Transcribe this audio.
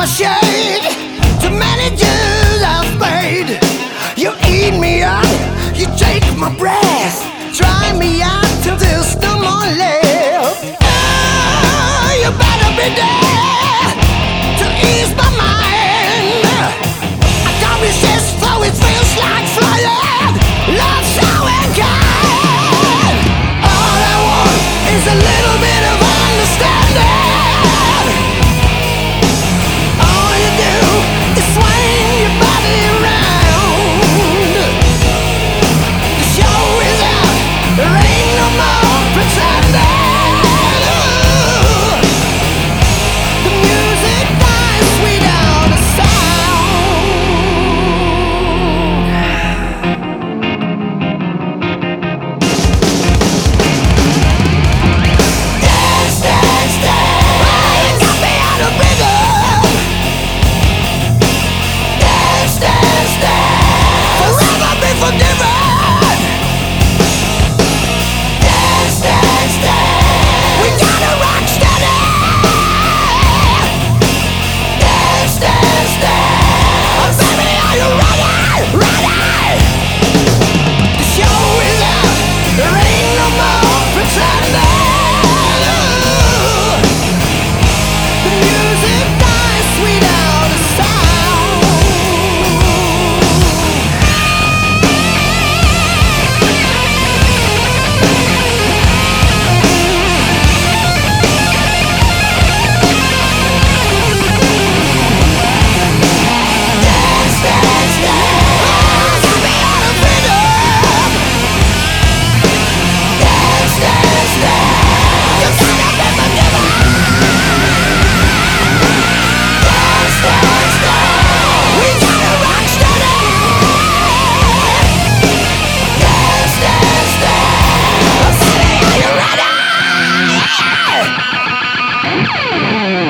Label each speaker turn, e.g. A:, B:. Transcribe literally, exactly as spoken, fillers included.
A: shade. Too many dues I've paid. You eat me up, you take my breath, dry me out till there's no more left. Oh, you better be there to ease my mind. I can't resist, though it feels like flying. Love so unkind. All I want is a little bit of understanding. All you do is swing your body around. The show is out, there ain't no more pretending. The music dies without a sound. Dance, dance, dance. Oh, you got me out of rhythm. Dance, dance, dance. Forever be forgiven. Dance, dance, dance. We gotta rock steady. Dance, dance, dance. Oh, baby, are you ready? Ready? The show is out. There ain't no more pretending. The music dies without a sound. Dance, dance, dance. Oh, got me out of rhythm. Dance, dance, dance. You gotta be forgiven. Dance, dance, dance. We gotta rock steady. Dance, dance, dance. Oh, baby, are you ready?